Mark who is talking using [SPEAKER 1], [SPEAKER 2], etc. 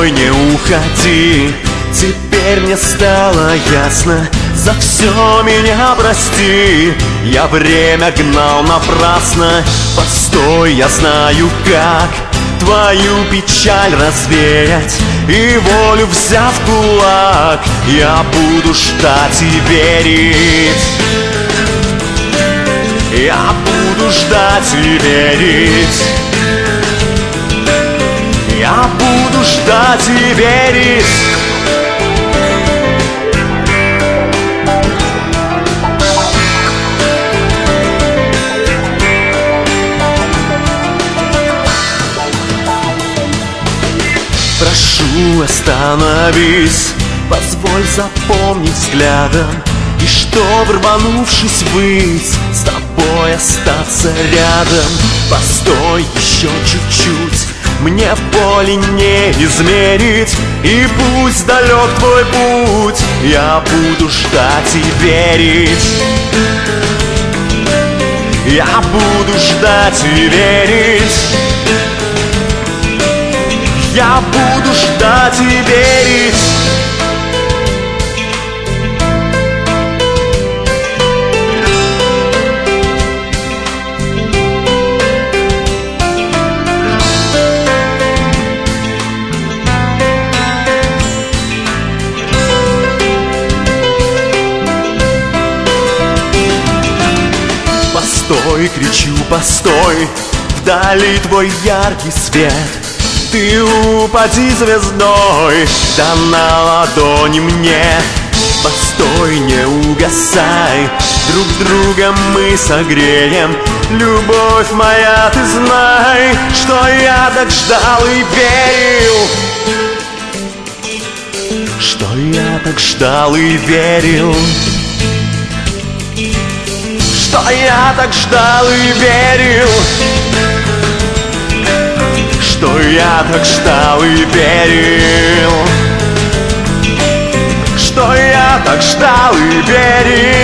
[SPEAKER 1] Постой, не уходи. Теперь мне стало ясно, за все меня прости. Я время гнал напрасно. Постой, я знаю как твою печаль развеять, и волю взяв в кулак, я буду ждать и верить. Я буду ждать и верить. Я буду ждать и верить. Прошу, остановись, позволь запомнить взглядом, и чтоб, рванувшись ввысь, с тобой остаться рядом. Постой еще чуть-чуть, мне боли не измерить, и пусть далек твой путь, я буду ждать и верить. Я буду ждать и верить. Я буду ждать и верить. Постой, кричу, постой, вдали твой яркий свет. Ты упади звездой, да на ладони мне. Постой, не угасай, друг друга мы согреем. Любовь моя, ты знай, что я так ждал и верил. Что я так ждал и верил. Что я так ждал и верил. Что я так ждал и верил. Что я так ждал и верил.